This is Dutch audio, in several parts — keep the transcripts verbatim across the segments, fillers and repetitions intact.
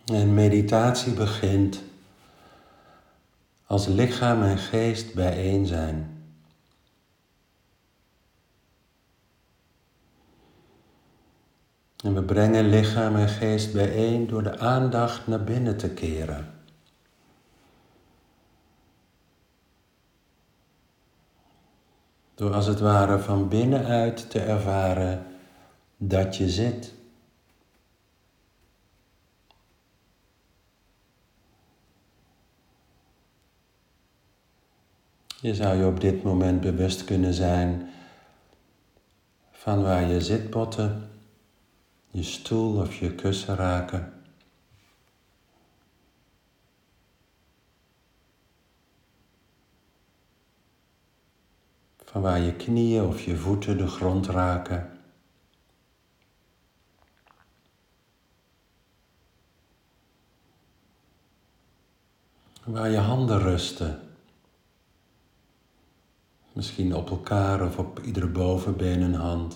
En meditatie begint als lichaam en geest bijeen zijn. En we brengen lichaam en geest bijeen door de aandacht naar binnen te keren. Door als het ware van binnenuit te ervaren dat je zit. Je zou je op dit moment bewust kunnen zijn van waar je zitbotten, je stoel of je kussen raken. Van waar je knieën of je voeten de grond raken. Waar je handen rusten. Misschien op elkaar of op iedere bovenbeen een hand.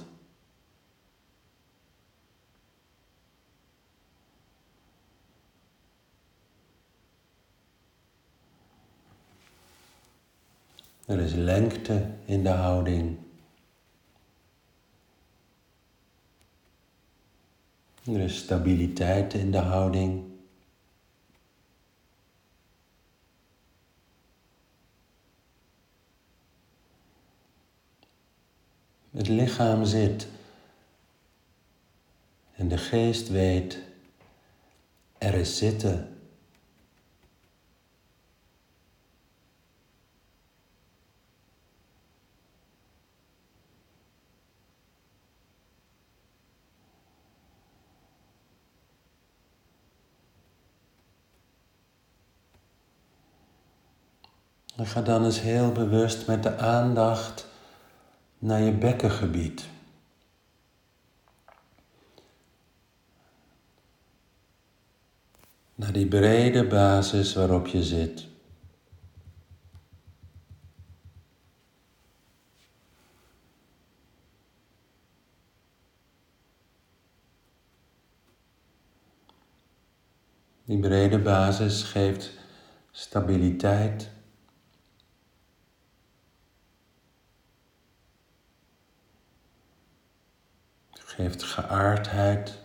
Er is lengte in de houding. Er is stabiliteit in de houding. Het lichaam zit en de geest weet, er is zitten. En ga dan eens heel bewust met de aandacht naar je bekkengebied. Naar die brede basis waarop je zit. Die brede basis geeft stabiliteit. Geeft geaardheid.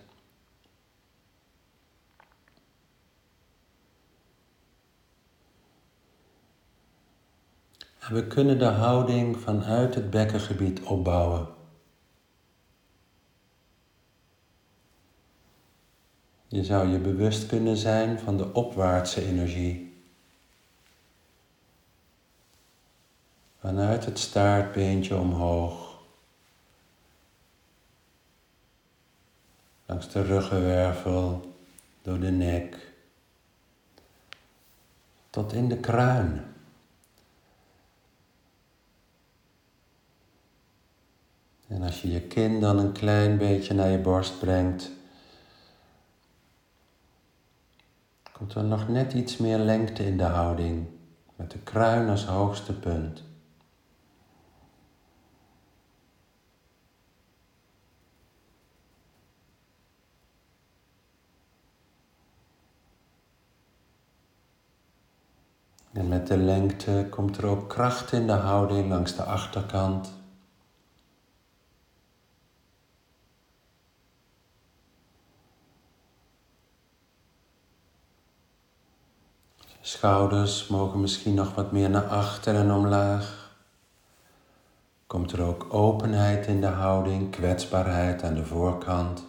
En we kunnen de houding vanuit het bekkengebied opbouwen. Je zou je bewust kunnen zijn van de opwaartse energie. Vanuit het staartbeentje omhoog. Langs de ruggenwervel, door de nek. Tot in de kruin. En als je je kin dan een klein beetje naar je borst brengt, komt er nog net iets meer lengte in de houding, met de kruin als hoogste punt. En met de lengte komt er ook kracht in de houding langs de achterkant. Schouders mogen misschien nog wat meer naar achter en omlaag. Komt er ook openheid in de houding, kwetsbaarheid aan de voorkant.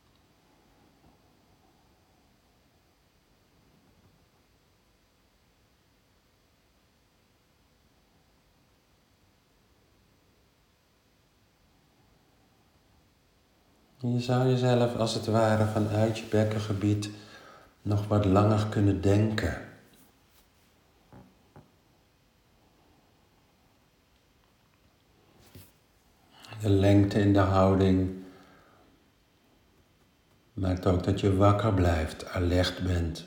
En je zou jezelf als het ware vanuit je bekkengebied nog wat langer kunnen denken. De lengte in de houding maakt ook dat je wakker blijft, alert bent.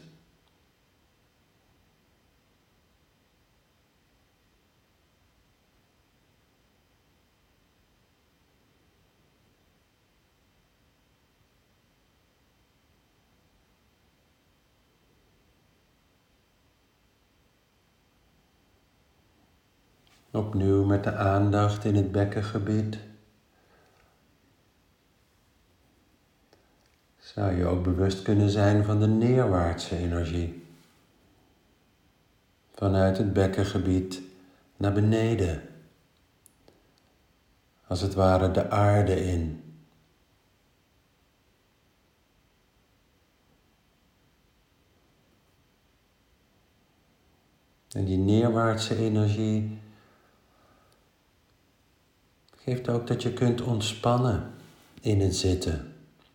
Opnieuw met de aandacht in het bekkengebied. Zou je ook bewust kunnen zijn van de neerwaartse energie. Vanuit het bekkengebied naar beneden. Als het ware de aarde in. En die neerwaartse energie geeft ook dat je kunt ontspannen in het zitten.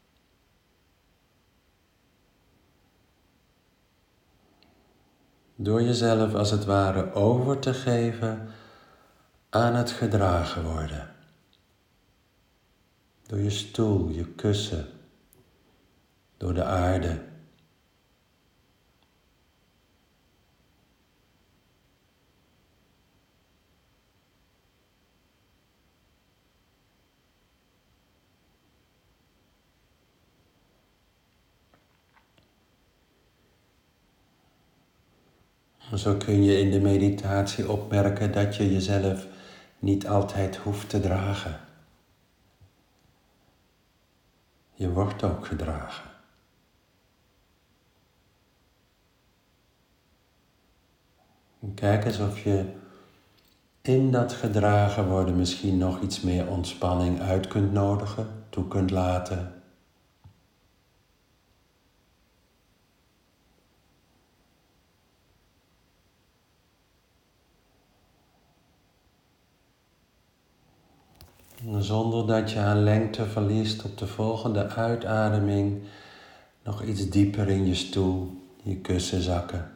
Door jezelf als het ware over te geven aan het gedragen worden. Door je stoel, je kussen, door de aarde. Zo kun je in de meditatie opmerken dat je jezelf niet altijd hoeft te dragen. Je wordt ook gedragen. En kijk eens of je in dat gedragen worden misschien nog iets meer ontspanning uit kunt nodigen, toe kunt laten. Zonder dat je aan lengte verliest op de volgende uitademing nog iets dieper in je stoel, je kussen zakken.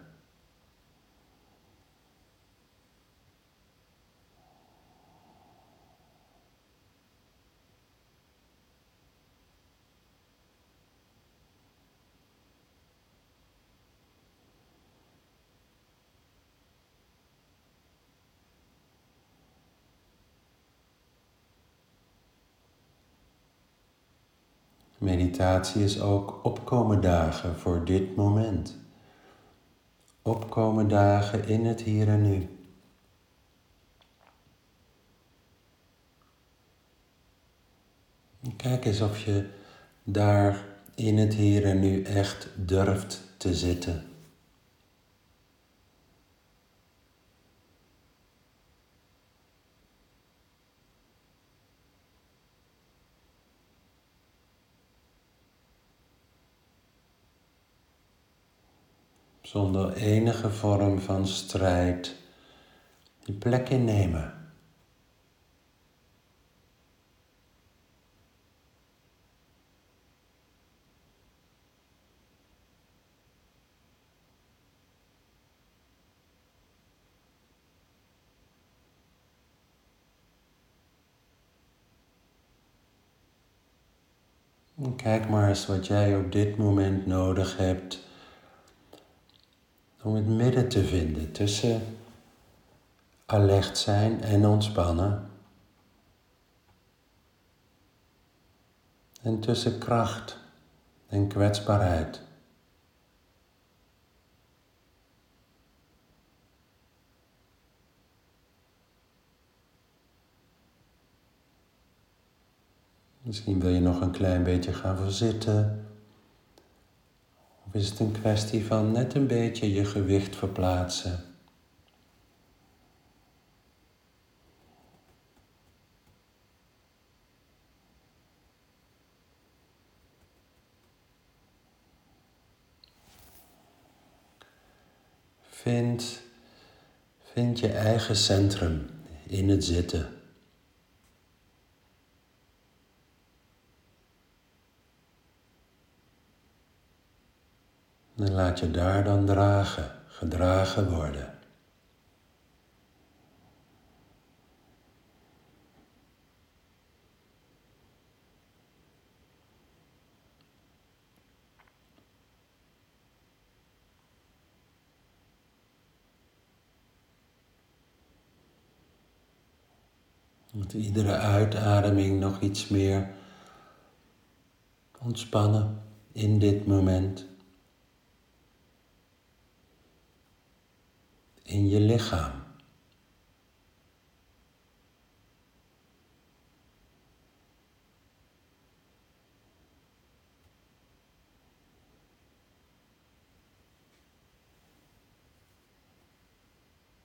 Meditatie is ook opkomen dagen voor dit moment. Opkomen dagen in het hier en nu. Kijk eens of je daar in het hier en nu echt durft te zitten. Zonder enige vorm van strijd die plek innemen. En kijk maar eens wat jij op dit moment nodig hebt om het midden te vinden tussen alert zijn en ontspannen. En tussen kracht en kwetsbaarheid. Misschien wil je nog een klein beetje gaan verzitten. Of is het een kwestie van net een beetje je gewicht verplaatsen. Vind, vind je eigen centrum in het zitten. En laat je daar dan dragen, gedragen worden. Met iedere uitademing nog iets meer ontspannen in dit moment. In je lichaam.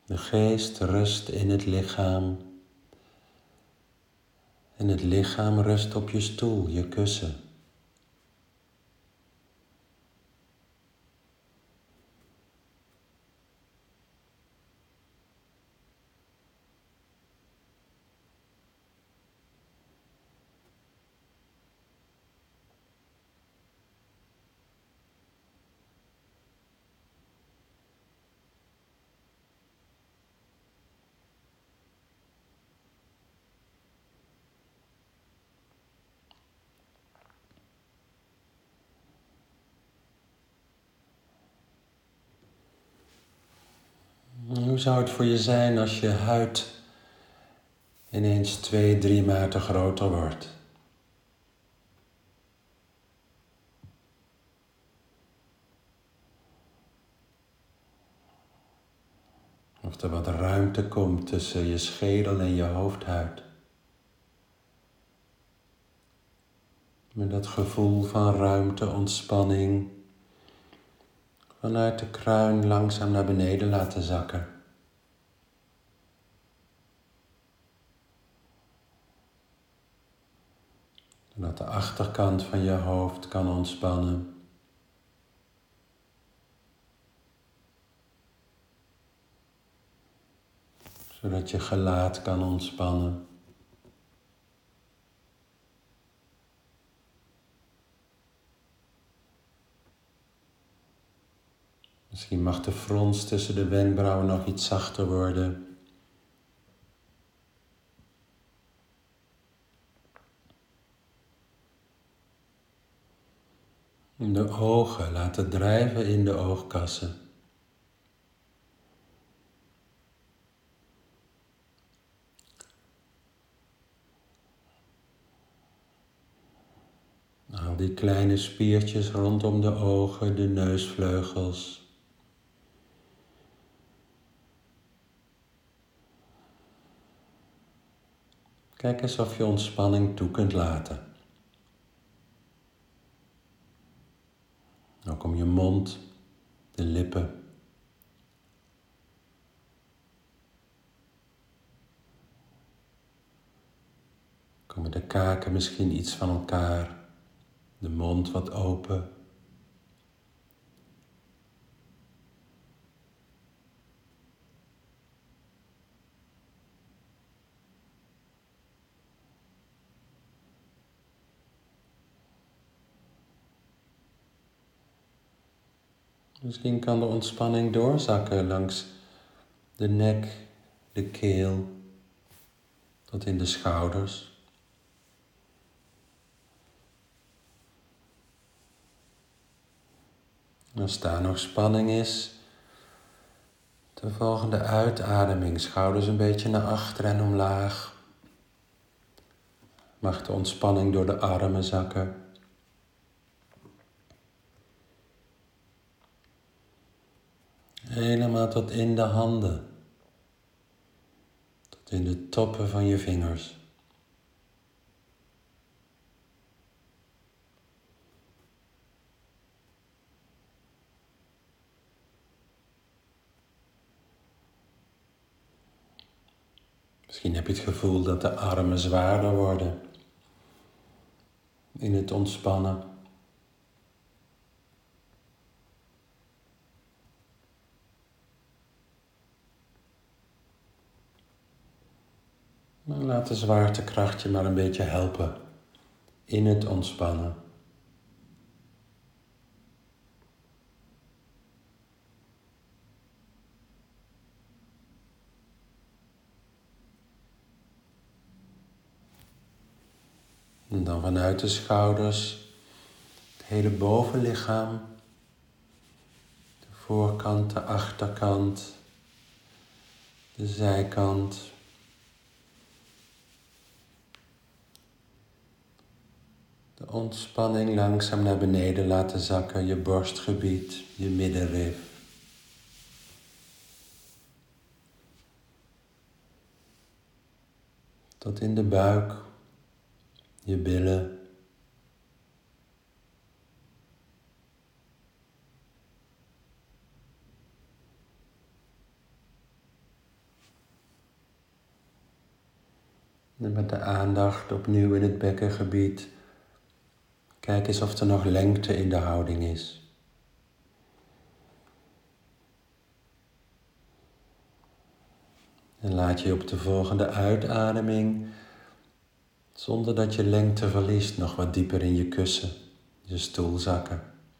De geest rust in het lichaam. En het lichaam rust op je stoel, je kussen. Hoe zou het voor je zijn als je huid ineens twee, drie maten groter wordt? Of er wat ruimte komt tussen je schedel en je hoofdhuid. Met dat gevoel van ruimte, ontspanning, vanuit de kruin langzaam naar beneden laten zakken. Zodat de achterkant van je hoofd kan ontspannen. Zodat je gelaat kan ontspannen. Misschien mag de frons tussen de wenkbrauwen nog iets zachter worden. De ogen laten drijven in de oogkassen. Al die kleine spiertjes rondom de ogen, de neusvleugels. Kijk eens of je ontspanning toe kunt laten. Ook om je mond, de lippen. Komen de kaken misschien iets van elkaar, de mond wat open. Misschien kan de ontspanning doorzakken langs de nek, de keel, tot in de schouders. Als daar nog spanning is, de volgende uitademing, schouders een beetje naar achter en omlaag. Mag de ontspanning door de armen zakken. Helemaal tot in de handen. Tot in de toppen van je vingers. Misschien heb je het gevoel dat de armen zwaarder worden in het ontspannen. Maar laat de zwaartekracht je maar een beetje helpen in het ontspannen. En dan vanuit de schouders, het hele bovenlichaam, de voorkant, de achterkant, de zijkant. De ontspanning langzaam naar beneden laten zakken, je borstgebied, je middenrif. Tot in de buik, je billen. En met de aandacht opnieuw in het bekkengebied, kijk eens of er nog lengte in de houding is. En laat je op de volgende uitademing, zonder dat je lengte verliest, nog wat dieper in je kussen, je stoel zakken.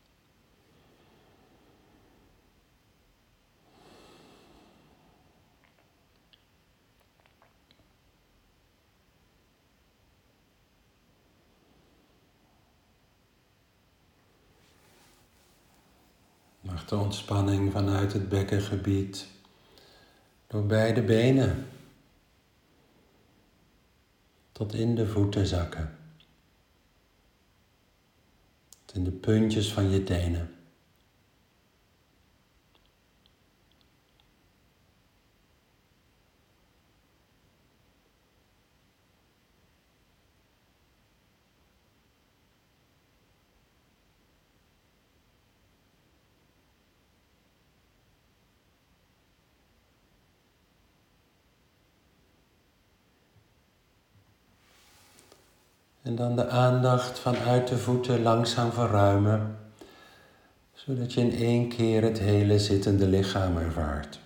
Mag de ontspanning vanuit het bekkengebied door beide benen tot in de voeten zakken. Tot in de puntjes van je tenen. En dan de aandacht vanuit de voeten langzaam verruimen, zodat je in één keer het hele zittende lichaam ervaart.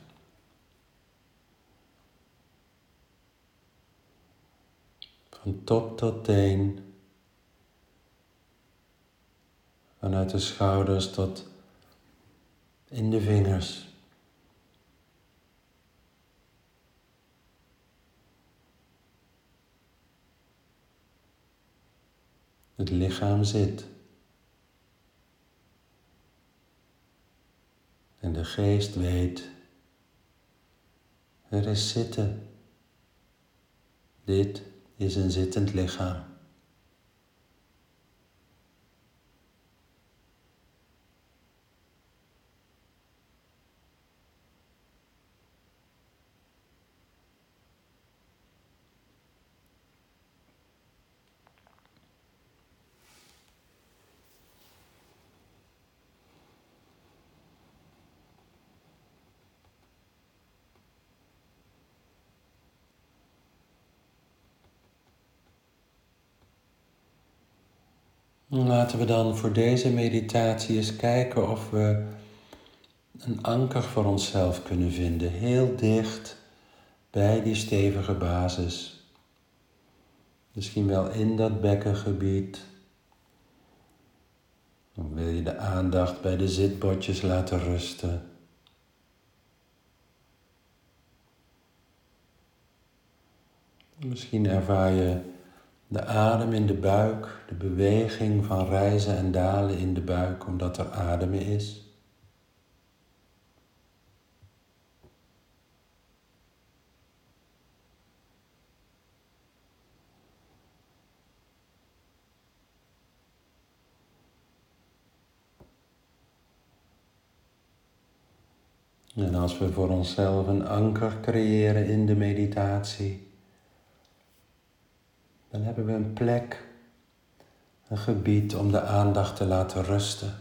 Van top tot teen, vanuit de schouders tot in de vingers. Het lichaam zit. En de geest weet, er is zitten. Dit is een zittend lichaam. Laten we dan voor deze meditatie eens kijken of we een anker voor onszelf kunnen vinden. Heel dicht bij die stevige basis. Misschien wel in dat bekkengebied. Dan wil je de aandacht bij de zitbotjes laten rusten. Misschien ervaar je de adem in de buik, de beweging van rijzen en dalen in de buik, omdat er adem is. En als we voor onszelf een anker creëren in de meditatie, dan hebben we een plek, een gebied om de aandacht te laten rusten.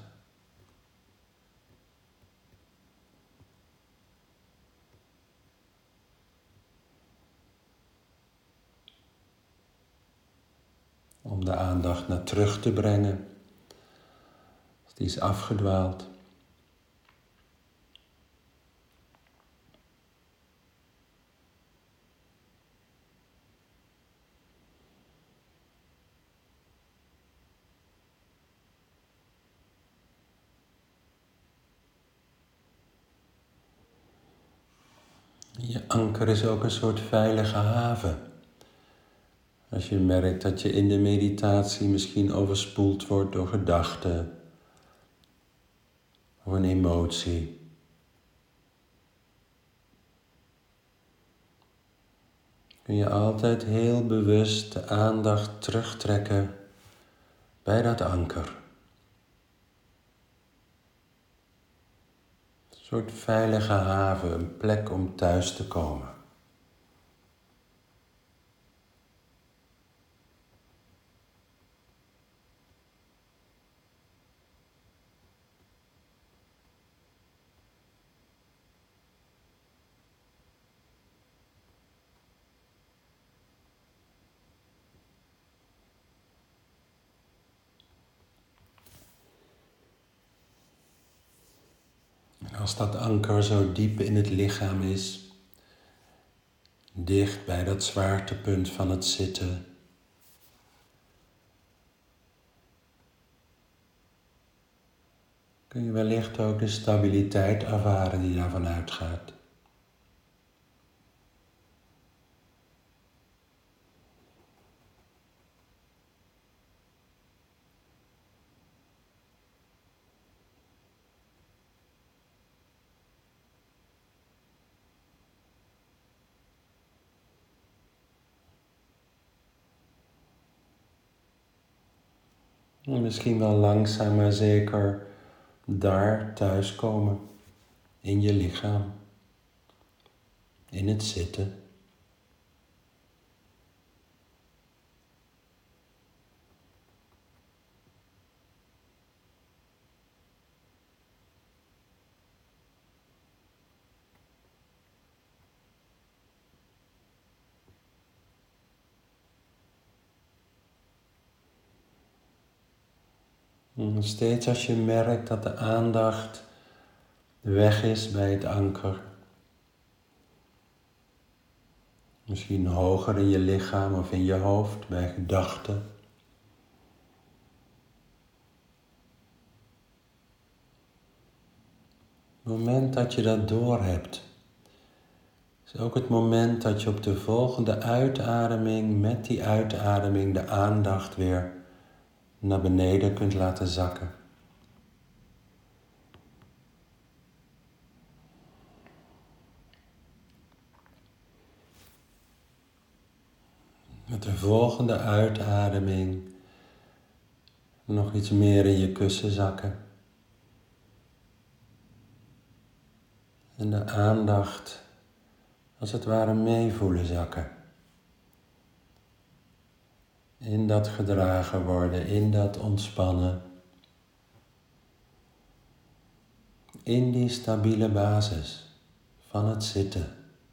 Om de aandacht naar terug te brengen, als die is afgedwaald. Je anker is ook een soort veilige haven. Als je merkt dat je in de meditatie misschien overspoeld wordt door gedachten of een emotie. Kun je altijd heel bewust de aandacht terugtrekken bij dat anker. Een soort veilige haven, een plek om thuis te komen. Als dat anker zo diep in het lichaam is, dicht bij dat zwaartepunt van het zitten, kun je wellicht ook de stabiliteit ervaren die daarvan uitgaat. En misschien wel langzaam maar zeker daar thuiskomen in je lichaam, in het zitten. En steeds als je merkt dat de aandacht weg is bij het anker, misschien hoger in je lichaam of in je hoofd bij gedachten, het moment dat je dat doorhebt, is ook het moment dat je op de volgende uitademing, met die uitademing, de aandacht weer naar beneden kunt laten zakken. Met de volgende uitademing nog iets meer in je kussen zakken. En de aandacht als het ware mee voelen zakken. In dat gedragen worden, in dat ontspannen. In die stabiele basis van het zitten.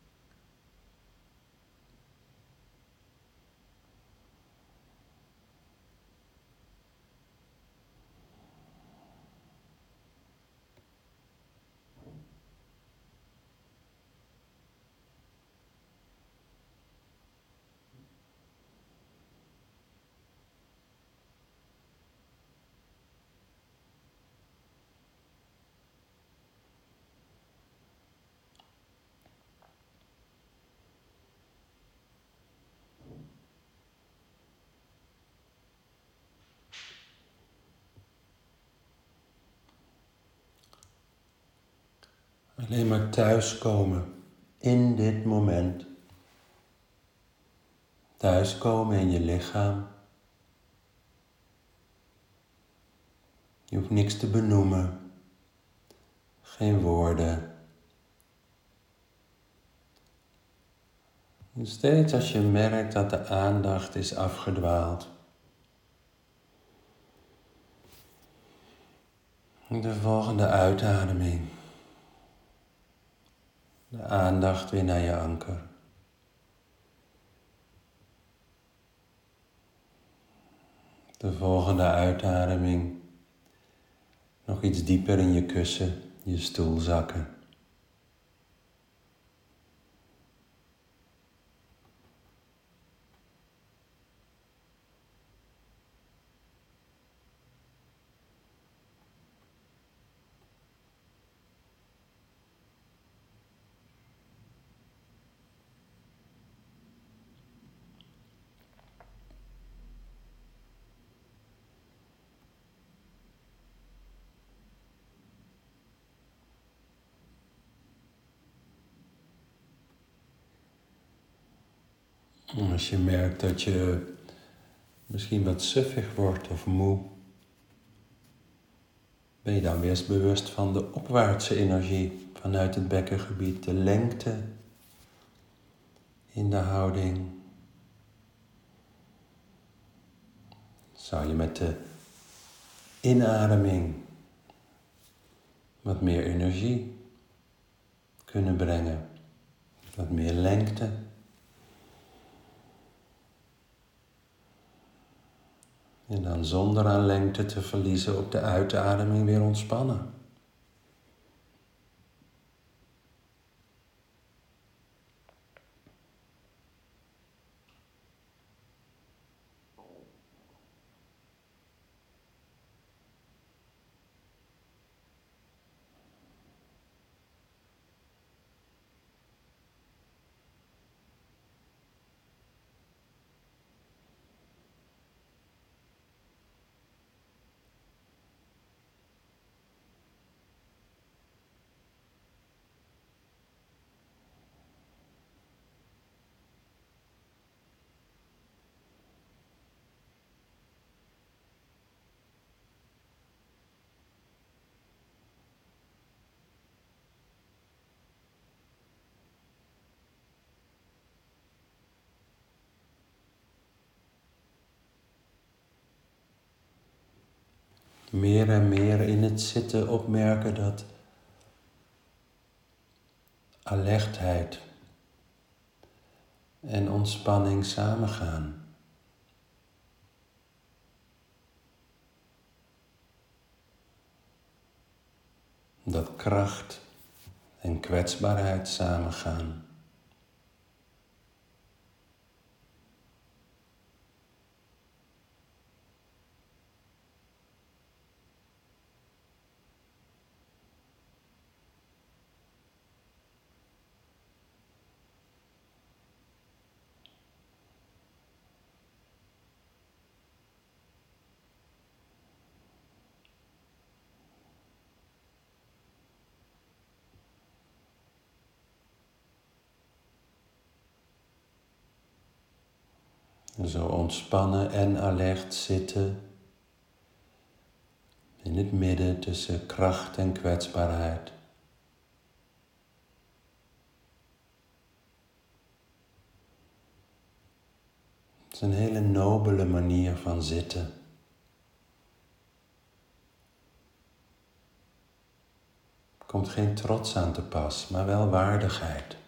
Alleen maar thuiskomen in dit moment. Thuiskomen in je lichaam. Je hoeft niks te benoemen. Geen woorden. En steeds als je merkt dat de aandacht is afgedwaald. De volgende uitademing. De aandacht weer naar je anker. De volgende uitademing. Nog iets dieper in je kussen, je stoel zakken. En als je merkt dat je misschien wat suffig wordt of moe, ben je dan weer bewust van de opwaartse energie vanuit het bekkengebied, de lengte in de houding. Zou je met de inademing wat meer energie kunnen brengen, wat meer lengte. En dan zonder aan lengte te verliezen op de uitademing weer ontspannen. meer en meer in het zitten opmerken dat alertheid en ontspanning samengaan. Dat kracht en kwetsbaarheid samengaan. Zo ontspannen en alert zitten in het midden tussen kracht en kwetsbaarheid. Het is een hele nobele manier van zitten. Er komt geen trots aan te pas, maar wel waardigheid.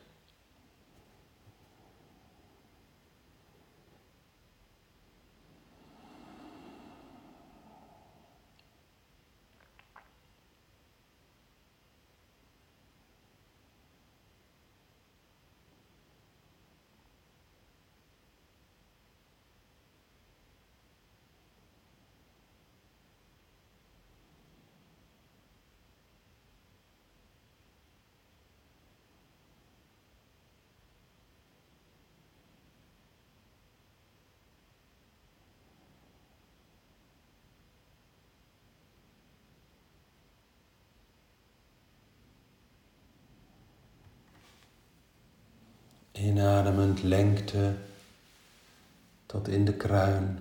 Inademend lengte tot in de kruin.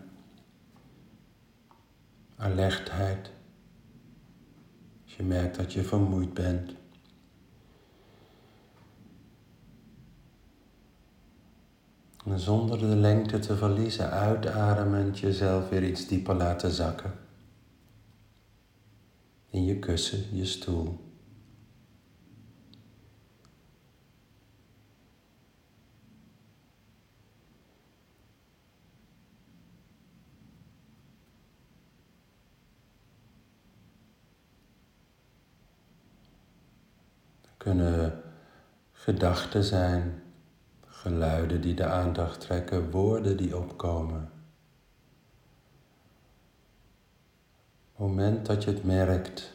Alertheid. Als je merkt dat je vermoeid bent. En zonder de lengte te verliezen, uitademend jezelf weer iets dieper laten zakken. In je kussen, je stoel. Kunnen gedachten zijn, geluiden die de aandacht trekken, woorden die opkomen. Op het moment dat je het merkt,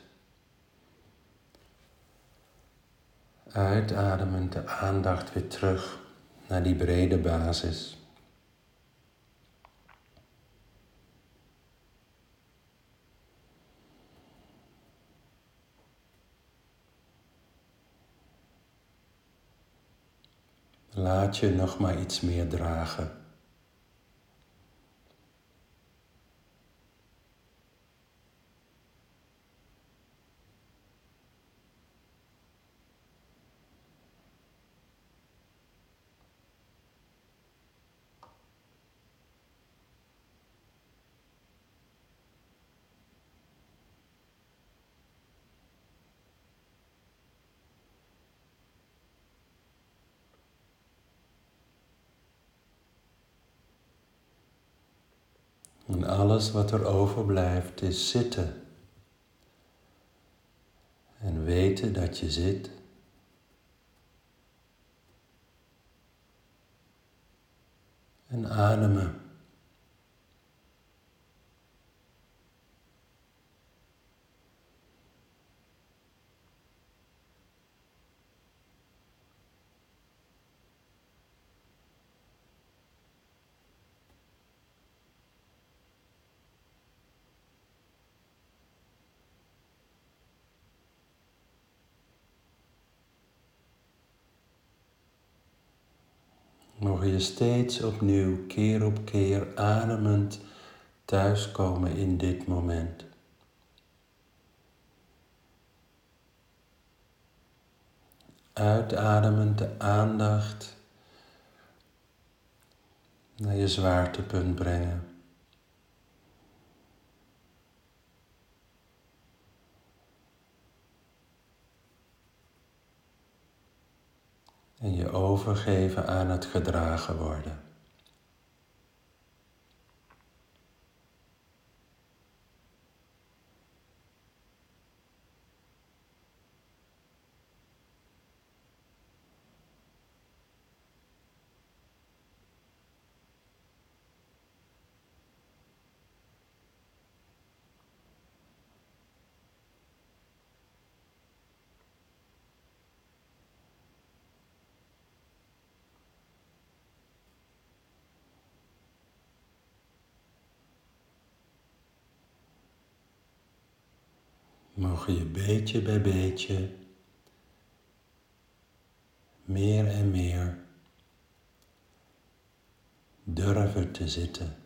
uitademend de aandacht weer terug naar die brede basis. Laat je nog maar iets meer dragen. En alles wat er overblijft is zitten. En weten dat je zit. En ademen. Mogen je steeds opnieuw, keer op keer, ademend thuiskomen in dit moment. Uitademend de aandacht naar je zwaartepunt brengen. En je overgeven aan het gedragen worden. Mogen je beetje bij beetje meer en meer durven te zitten.